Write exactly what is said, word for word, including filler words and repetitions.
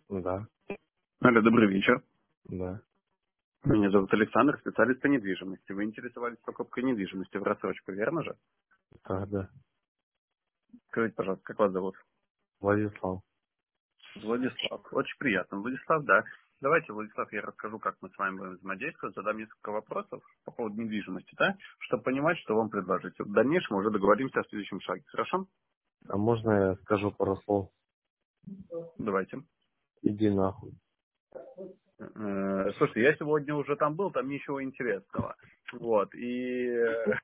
Да, Алло, добрый вечер. да, Меня зовут Александр, специалист по недвижимости. Вы интересовались покупкой недвижимости в рассрочку, верно же? да, да. Скажите, пожалуйста, как вас зовут? Владислав. Владислав. Очень приятно. Владислав, да. Давайте, Владислав, я расскажу, как мы с вами будем взаимодействовать, задам несколько вопросов по поводу недвижимости, да, чтобы понимать, что вам предложить. В дальнейшем мы уже договоримся о следующем шаге. Хорошо? А можно я скажу пару слов? Давайте. Иди нахуй. Э, Слушайте, я сегодня уже там был, там ничего интересного. Вот, и